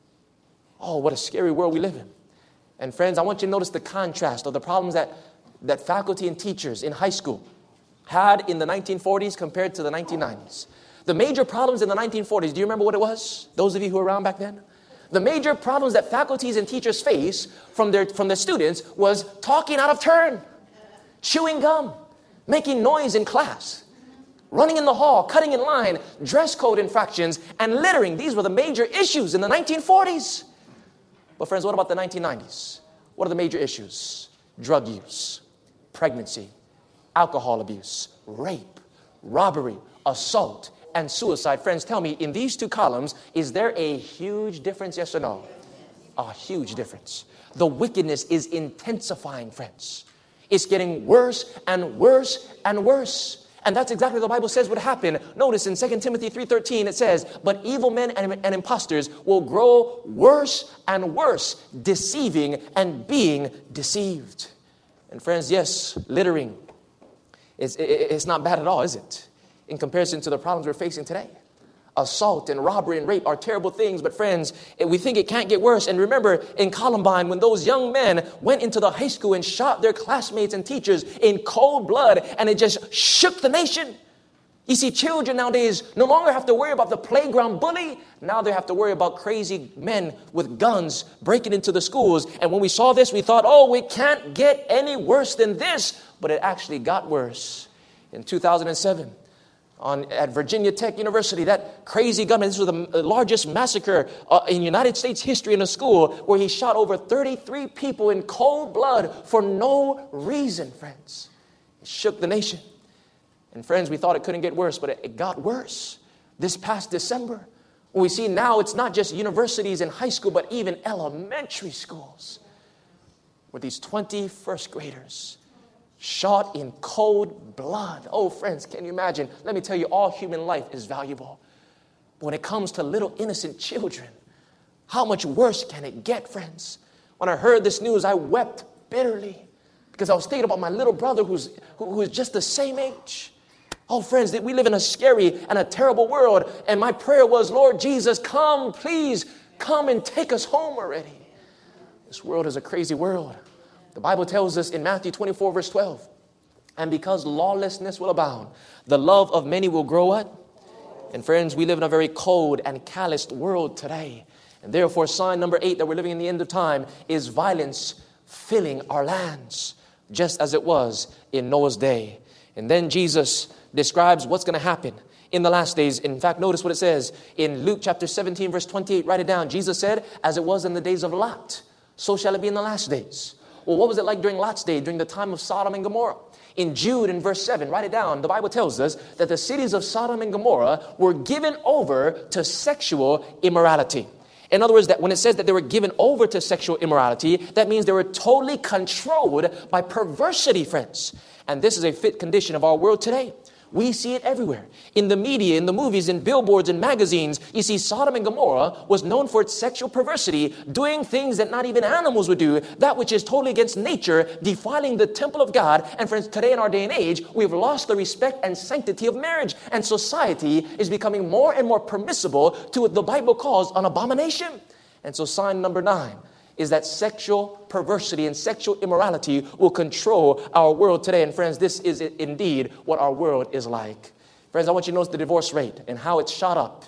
Speaker 1: Oh, what a scary world we live in. And friends, I want you to notice the contrast of the problems that faculty and teachers in high school had in the 1940s compared to the 1990s. The major problems in the 1940s, do you remember what it was? Those of you who were around back then? The major problems that faculties and teachers face from their students was talking out of turn, chewing gum, making noise in class, running in the hall, cutting in line, dress code infractions, and littering. These were the major issues in the 1940s. But friends, what about the 1990s? What are the major issues? Drug use, pregnancy, alcohol abuse, rape, robbery, assault, and suicide. Friends, tell me, in these two columns, is there a huge difference, yes or no? A huge difference. The wickedness is intensifying, friends. It's getting worse and worse and worse. And that's exactly what the Bible says would happen. Notice in 2 Timothy 3:13 it says, but evil men and impostors will grow worse and worse, deceiving and being deceived. And friends, yes, littering, it's not bad at all, is it? In comparison to the problems we're facing today. Assault and robbery and rape are terrible things, but friends, we think it can't get worse. And remember in Columbine, when those young men went into the high school and shot their classmates and teachers in cold blood, and it just shook the nation. You see, children nowadays no longer have to worry about the playground bully. Now they have to worry about crazy men with guns breaking into the schools. And when we saw this, we thought, oh, it can't get any worse than this. But it actually got worse. In 2007, at Virginia Tech University, that crazy gunman, this was the largest massacre in United States history in a school, where he shot over 33 people in cold blood for no reason, friends. It shook the nation. And friends, we thought it couldn't get worse, but it got worse. This past December, we see now it's not just universities and high school, but even elementary schools, where these 21st graders shot in cold blood. Oh, friends, can you imagine? Let me tell you, all human life is valuable. But when it comes to little innocent children, how much worse can it get, friends? When I heard this news, I wept bitterly because I was thinking about my little brother who's just the same age. Oh, friends, we live in a scary and a terrible world. And my prayer was, Lord Jesus, come, please, come and take us home already. This world is a crazy world. The Bible tells us in Matthew 24, verse 12, and because lawlessness will abound, the love of many will grow what? And friends, we live in a very cold and calloused world today. And therefore, sign number 8 that we're living in the end of time is violence filling our lands, just as it was in Noah's day. And then Jesus describes what's going to happen in the last days. In fact, notice what it says in Luke chapter 17, verse 28. Write it down. Jesus said, as it was in the days of Lot, so shall it be in the last days. Well, what was it like during Lot's day, during the time of Sodom and Gomorrah? In Jude, in verse 7, write it down, the Bible tells us that the cities of Sodom and Gomorrah were given over to sexual immorality. In other words, that when it says that they were given over to sexual immorality, that means they were totally controlled by perversity, friends. And this is a fit condition of our world today. We see it everywhere. In the media, in the movies, in billboards, in magazines. You see, Sodom and Gomorrah was known for its sexual perversity, doing things that not even animals would do, that which is totally against nature, defiling the temple of God. And friends, today in our day and age, we've lost the respect and sanctity of marriage. And society is becoming more and more permissible to what the Bible calls an abomination. And so sign number 9 is that sexual perversity and sexual immorality will control our world today. And friends, this is indeed what our world is like. Friends, I want you to notice the divorce rate and how it's shot up.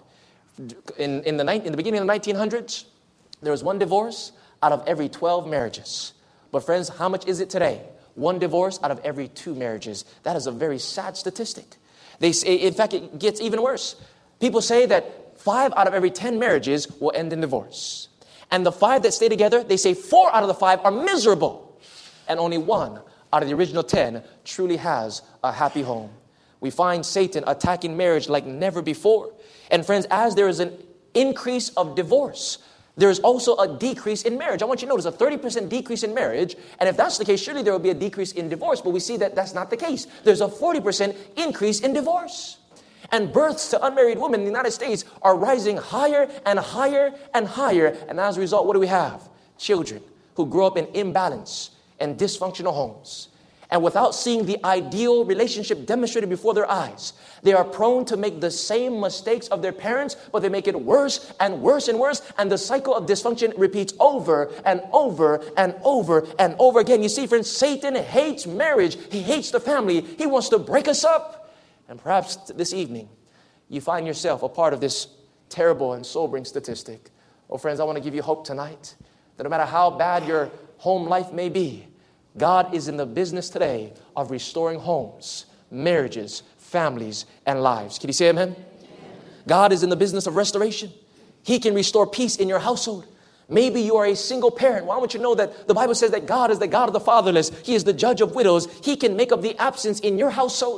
Speaker 1: In the beginning of the 1900s, there was one divorce out of every 12 marriages. But friends, how much is it today? One divorce out of every 2 marriages. That is a very sad statistic. They say, in fact, it gets even worse. People say that 5 out of every 10 marriages will end in divorce. And the 5 that stay together, they say 4 out of the 5 are miserable. And only 1 out of the original 10 truly has a happy home. We find Satan attacking marriage like never before. And friends, as there is an increase of divorce, there is also a decrease in marriage. I want you to notice a 30% decrease in marriage. And if that's the case, surely there will be a decrease in divorce. But we see that that's not the case. There's a 40% increase in divorce. And births to unmarried women in the United States are rising higher and higher and higher. And as a result, what do we have? Children who grow up in imbalance and dysfunctional homes. And without seeing the ideal relationship demonstrated before their eyes, they are prone to make the same mistakes of their parents, but they make it worse and worse and worse. And the cycle of dysfunction repeats over and over and over and over again. You see, friends, Satan hates marriage. He hates the family. He wants to break us up. And perhaps this evening, you find yourself a part of this terrible and sobering statistic. Oh, friends, I want to give you hope tonight that no matter how bad your home life may be, God is in the business today of restoring homes, marriages, families, and lives. Can you say amen? Amen. God is in the business of restoration. He can restore peace in your household. Maybe you are a single parent. Well, I want you to know that the Bible says that God is the God of the fatherless. He is the judge of widows. He can make up the absence in your household.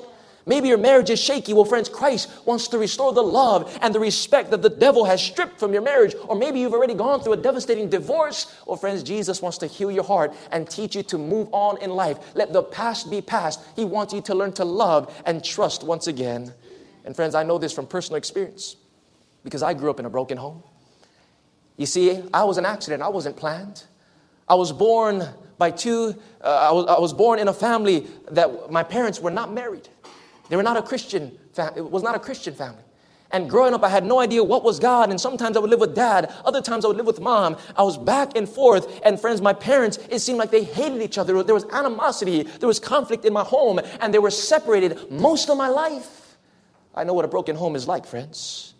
Speaker 1: Maybe your marriage is shaky. Well, friends, Christ wants to restore the love and the respect that the devil has stripped from your marriage. Or maybe you've already gone through a devastating divorce. Well, friends, Jesus wants to heal your heart and teach you to move on in life. Let the past be past. He wants you to learn to love and trust once again. And friends, I know this from personal experience because I grew up in a broken home. You see, I was an accident. I wasn't planned. I was born by I was born in a family that my parents were not married. They were not a Christian family. It was not a Christian family. And growing up, I had no idea what was God. And sometimes I would live with dad. Other times I would live with mom. I was back and forth. And friends, my parents, it seemed like they hated each other. There was animosity. There was conflict in my home. And they were separated most of my life. I know what a broken home is like, friends.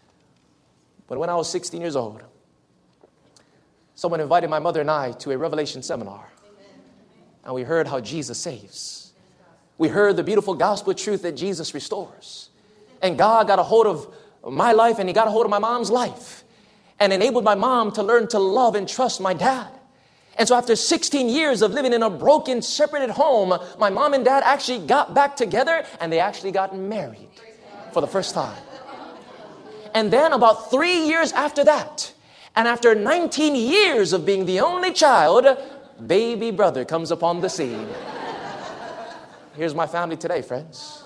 Speaker 1: But when I was 16 years old, someone invited my mother and I to a Revelation seminar. And we heard how Jesus saves. We heard the beautiful gospel truth that Jesus restores. And God got a hold of my life and He got a hold of my mom's life and enabled my mom to learn to love and trust my dad. And so after 16 years of living in a broken, separated home, my mom and dad actually got back together and they actually got married for the first time. And then about 3 years after that, and after 19 years of being the only child, baby brother comes upon the scene. Here's my family today, friends.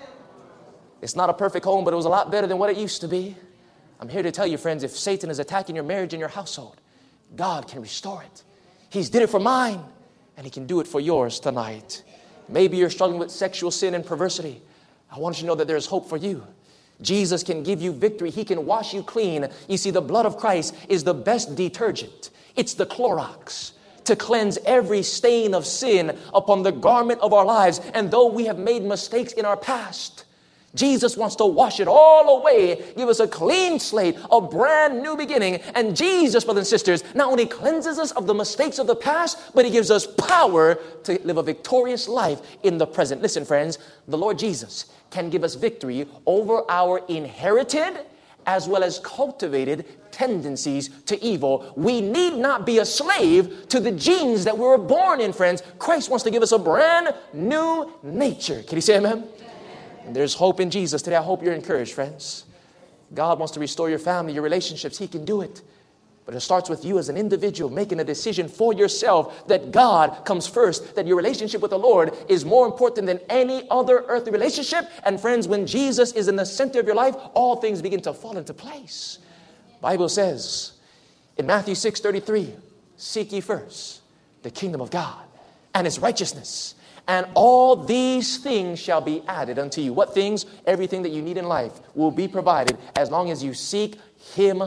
Speaker 1: It's not a perfect home, but it was a lot better than what it used to be. I'm here to tell you, friends, if Satan is attacking your marriage and your household, God can restore it. He's did it for mine, and He can do it for yours tonight. Maybe you're struggling with sexual sin and perversity. I want you to know that there's hope for you. Jesus can give you victory. He can wash you clean. You see, the blood of Christ is the best detergent. It's the Clorox to cleanse every stain of sin upon the garment of our lives. And though we have made mistakes in our past, Jesus wants to wash it all away, give us a clean slate, a brand new beginning. And Jesus, brothers and sisters, not only cleanses us of the mistakes of the past, but He gives us power to live a victorious life in the present. Listen, friends, the Lord Jesus can give us victory over our inherited as well as cultivated tendencies to evil. We need not be a slave to the genes that we were born in, friends. Christ wants to give us a brand new nature. Can you say amen? And there's hope in Jesus today. I hope you're encouraged, friends. God wants to restore your family, your relationships. He can do it. But it starts with you as an individual making a decision for yourself that God comes first, that your relationship with the Lord is more important than any other earthly relationship. And friends, when Jesus is in the center of your life, all things begin to fall into place. Bible says in Matthew 6:33, seek ye first the kingdom of God and His righteousness, and all these things shall be added unto you. What things? Everything that you need in life will be provided as long as you seek Him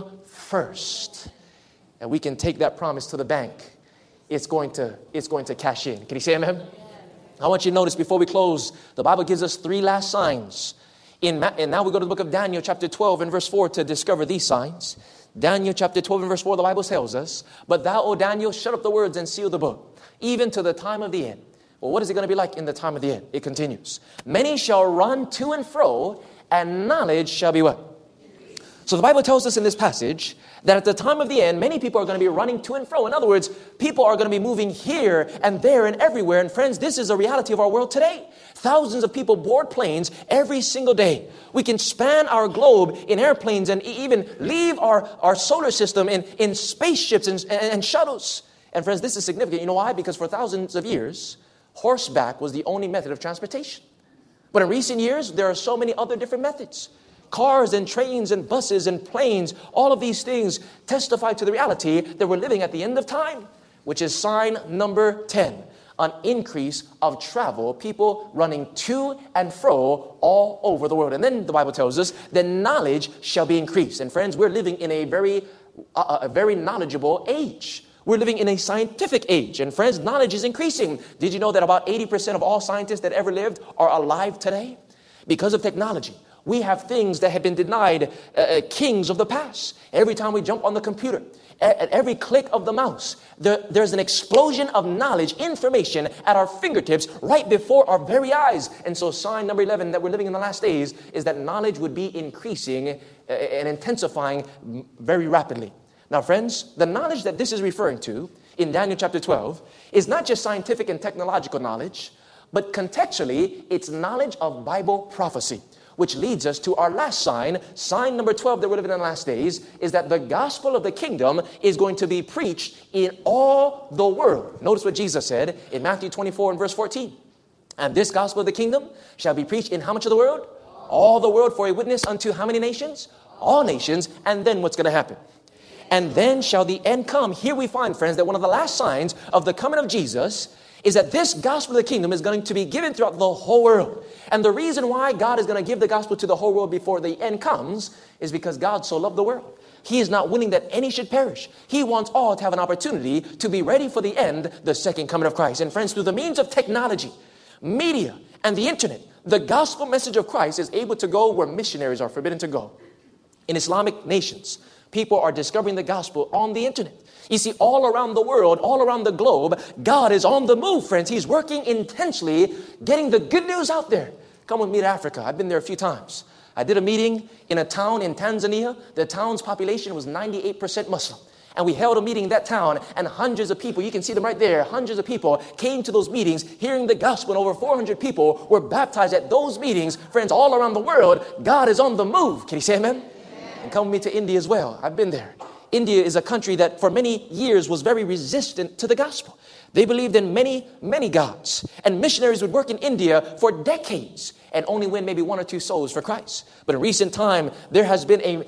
Speaker 1: first. And we can take that promise to the bank. It's going to cash in. Can you say amen? I want you to notice before we close, the Bible gives us 3 last signs. And now we go to the book of Daniel chapter 12 and verse 4 to discover these signs. Daniel chapter 12 and verse 4, the Bible tells us, but thou, O Daniel, shut up the words and seal the book, even to the time of the end. Well, what is it going to be like in the time of the end? It continues. Many shall run to and fro, and knowledge shall be what? So the Bible tells us in this passage that at the time of the end, many people are going to be running to and fro. In other words, people are going to be moving here and there and everywhere. And friends, this is a reality of our world today. Thousands of people board planes every single day. We can span our globe in airplanes and even leave our solar system in spaceships and shuttles. And friends, this is significant. You know why? Because for thousands of years, horseback was the only method of transportation. But in recent years, there are so many other different methods. Cars and trains and buses and planes, all of these things testify to the reality that we're living at the end of time, which is sign number 10, an increase of travel, people running to and fro all over the world. And then the Bible tells us that knowledge shall be increased. And friends, we're living in a very knowledgeable age. We're living in a scientific age. And friends, knowledge is increasing. Did you know that about 80% of all scientists that ever lived are alive today? Because of technology. We have things that have been denied kings of the past. Every time we jump on the computer, at every click of the mouse, there's an explosion of knowledge, information at our fingertips right before our very eyes. And so sign number 11 that we're living in the last days is that knowledge would be increasing and intensifying very rapidly. Now, friends, the knowledge that this is referring to in Daniel chapter 12 is not just scientific and technological knowledge, But contextually, it's knowledge of Bible prophecy, which leads us to our last sign. Sign number 12 that we're living in the last days is that the gospel of the kingdom is going to be preached in all the world. Notice what Jesus said in Matthew 24 and verse 14. And this gospel of the kingdom shall be preached in how much of the world? All the world, for a witness unto how many nations? All nations. And then what's going to happen? And then shall the end come. Here we find, friends, that one of the last signs of the coming of Jesus is that this gospel of the kingdom is going to be given throughout the whole world. And the reason why God is going to give the gospel to the whole world before the end comes is because God so loved the world. He is not willing that any should perish. He wants all to have an opportunity to be ready for the end, the second coming of Christ. And friends, through the means of technology, media, and the internet, the gospel message of Christ is able to go where missionaries are forbidden to go. In Islamic nations, people are discovering the gospel on the internet. You see, all around the world, all around the globe, God is on the move, friends. He's working intensely, getting the good news out there. Come with me to Africa. I've been there a few times. I did a meeting in a town in Tanzania. The town's population was 98% Muslim. And we held a meeting in that town, and hundreds of people, you can see them right there, hundreds of people came to those meetings hearing the gospel, and over 400 people were baptized at those meetings. Friends, all around the world, God is on the move. Can you say amen? And come with me to India as well. I've been there. India is a country that for many years was very resistant to the gospel. They believed in many, many gods. And missionaries would work in India for decades and only win maybe 1 or 2 souls for Christ. But in recent time, there has been an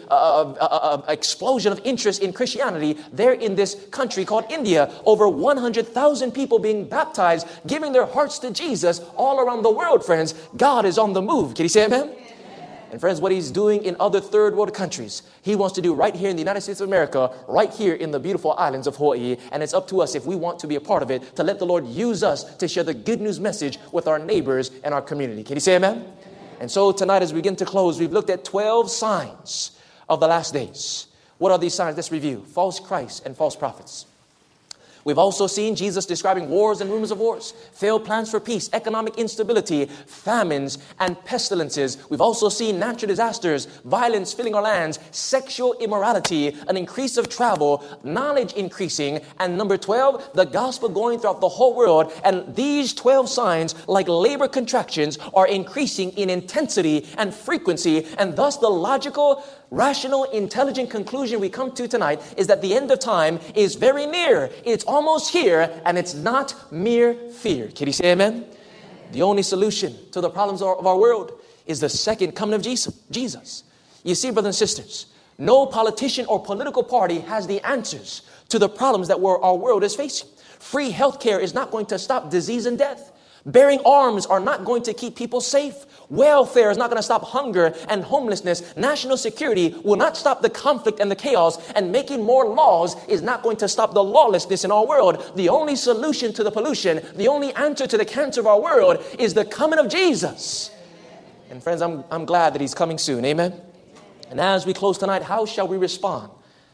Speaker 1: explosion of interest in Christianity there in this country called India. Over 100,000 people being baptized, giving their hearts to Jesus all around the world, friends. God is on the move. Can you say amen? And friends, what he's doing in other third world countries, he wants to do right here in the United States of America, right here in the beautiful islands of Hawaii. And it's up to us, if we want to be a part of it, to let the Lord use us to share the good news message with our neighbors and our community. Can you say amen? Amen. And so tonight, as we begin to close, we've looked at 12 signs of the last days. What are these signs? Let's review. False Christs and false prophets. We've also seen Jesus describing wars and rumors of wars, failed plans for peace, economic instability, famines, and pestilences. We've also seen natural disasters, violence filling our lands, sexual immorality, an increase of travel, knowledge increasing, and number 12, the gospel going throughout the whole world. And these 12 signs, like labor contractions, are increasing in intensity and frequency, and thus the logical, rational, intelligent conclusion we come to tonight is that the end of time is very near. It's almost here, and it's not mere fear. Can you say amen? The only solution to the problems of our world is the second coming of Jesus. You see, brothers and sisters, no politician or political party has the answers to the problems that our world is facing. Free health care is not going to stop disease and death. Bearing arms are not going to keep people safe. Welfare is not going to stop hunger and homelessness. National security will not stop the conflict and the chaos. And making more laws is not going to stop the lawlessness in our world. The only solution to the pollution, the only answer to the cancer of our world is the coming of Jesus. And friends, I'm glad that he's coming soon. Amen. And as we close tonight, how shall we respond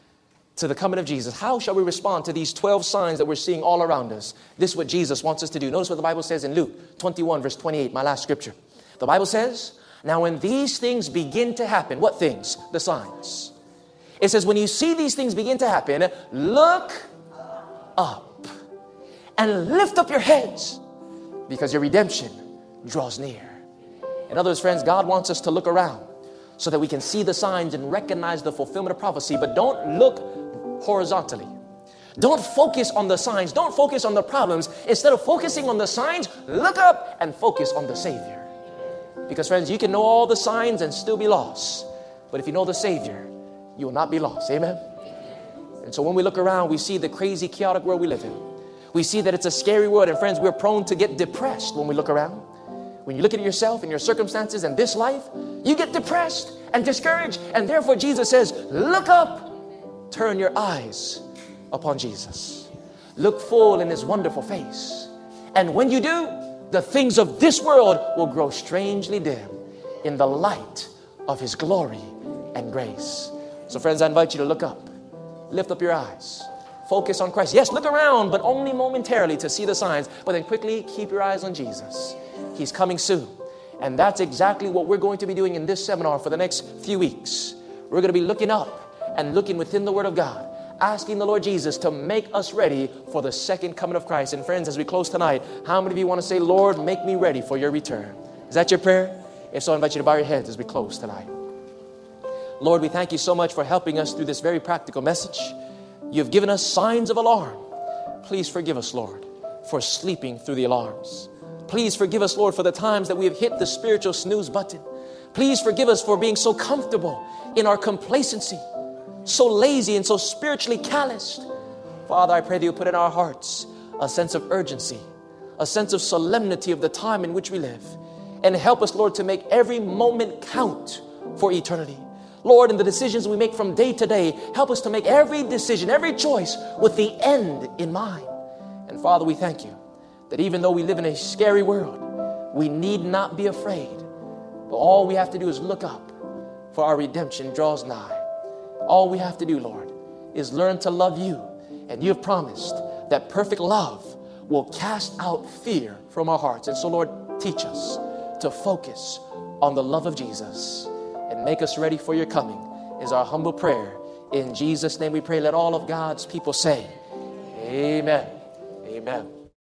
Speaker 1: to the coming of Jesus? How shall we respond to these 12 signs that we're seeing all around us? This is what Jesus wants us to do. Notice what the Bible says in Luke 21, verse 28, my last scripture. The Bible says, now when these things begin to happen, what things? The signs. It says, when you see these things begin to happen, look up and lift up your heads because your redemption draws near. In other words, friends, God wants us to look around so that we can see the signs and recognize the fulfillment of prophecy. But don't look horizontally. Don't focus on the signs. Don't focus on the problems. Instead of focusing on the signs, look up and focus on the Savior. Because, friends, you can know all the signs and still be lost. But if you know the Savior, you will not be lost. Amen? And so when we look around, we see the crazy, chaotic world we live in. We see that it's a scary world. And friends, we're prone to get depressed when we look around. When you look at yourself and your circumstances and this life, you get depressed and discouraged. And therefore, Jesus says, look up. Turn your eyes upon Jesus. Look full in his wonderful face. And when you do, the things of this world will grow strangely dim in the light of his glory and grace. So friends, I invite you to look up. Lift up your eyes. Focus on Christ. Yes, look around, but only momentarily to see the signs. But then quickly keep your eyes on Jesus. He's coming soon. And that's exactly what we're going to be doing in this seminar for the next few weeks. We're going to be looking up and looking within the Word of God, asking the Lord Jesus to make us ready for the second coming of Christ. And friends, as we close tonight, how many of you want to say, Lord, make me ready for your return? Is that your prayer? If so, I invite you to bow your heads as we close tonight. Lord, we thank you so much for helping us through this very practical message. You've given us signs of alarm. Please forgive us, Lord, for sleeping through the alarms. Please forgive us, Lord, for the times that we have hit the spiritual snooze button. Please forgive us for being so comfortable in our complacency, so lazy and so spiritually calloused. Father, I pray that you put in our hearts a sense of urgency, a sense of solemnity of the time in which we live. And help us, Lord, to make every moment count for eternity. Lord, in the decisions we make from day to day, help us to make every decision, every choice with the end in mind. And Father, we thank you that even though we live in a scary world, we need not be afraid. But all we have to do is look up, for our redemption draws nigh. All we have to do, Lord, is learn to love you. And you have promised that perfect love will cast out fear from our hearts. And so, Lord, teach us to focus on the love of Jesus and make us ready for your coming is our humble prayer. In Jesus' name we pray. Let all of God's people say, amen. Amen.